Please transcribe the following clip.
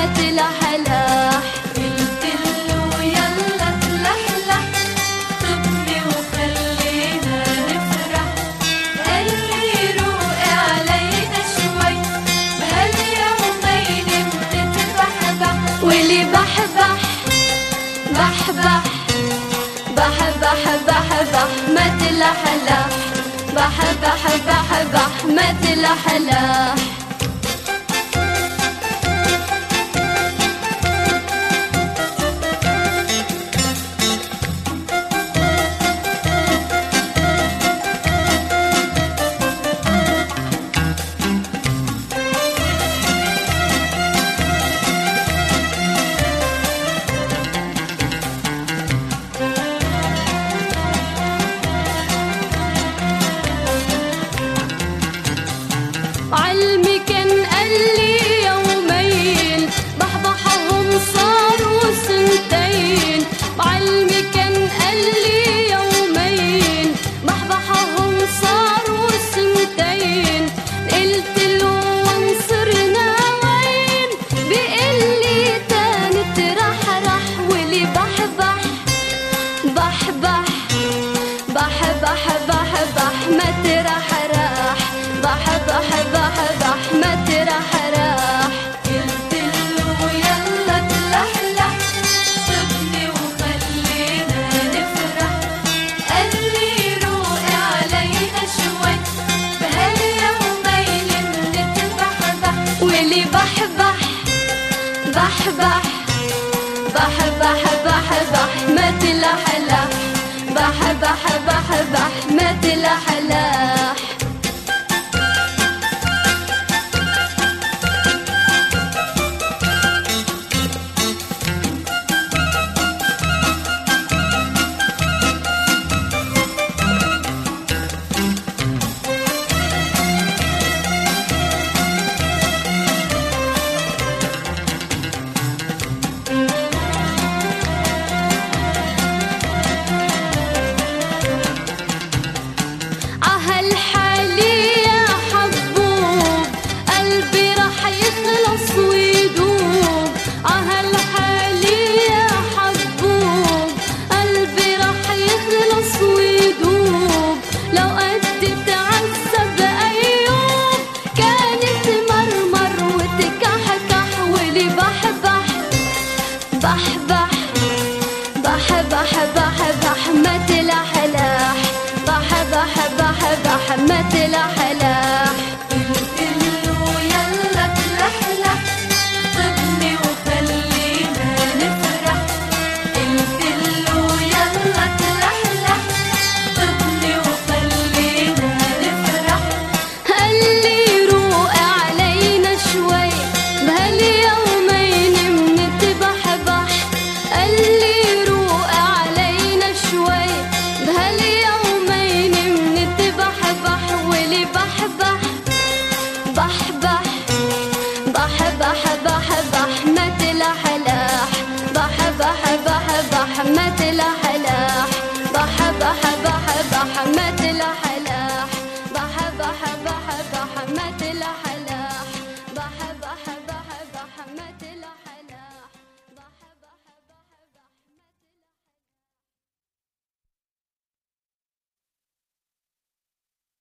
ما تلحلح. قلت له يلا تلحلح طبني وخلينا نفرح. قال لي روقي علينا شوي بهاليومين بتتبحبح. واللي بحبح بحبح بحبح بحبح ما تلحلح. بحبح بحبح ما تلحلح. علمي كان قال لي يومين بحبحهم صاروا سنتين. علمي كان قال لي يومين بحبحهم صاروا سنتين. قلت له وانصرنا وين بيقول لي تاني ترحرح. واللي بحبح بحبح بحبح بحبح ما ترحرح. بحبح بحبح ما ترحرح. قلت له يلا تلحلح طبني وخلينا نفرح. قال لي روقي علينا شوي بهاليومين بنتبحبح. واللي بحبح بحبح بحبح بحبح ما تلحلح. بحبح بحبح ما تلحلح.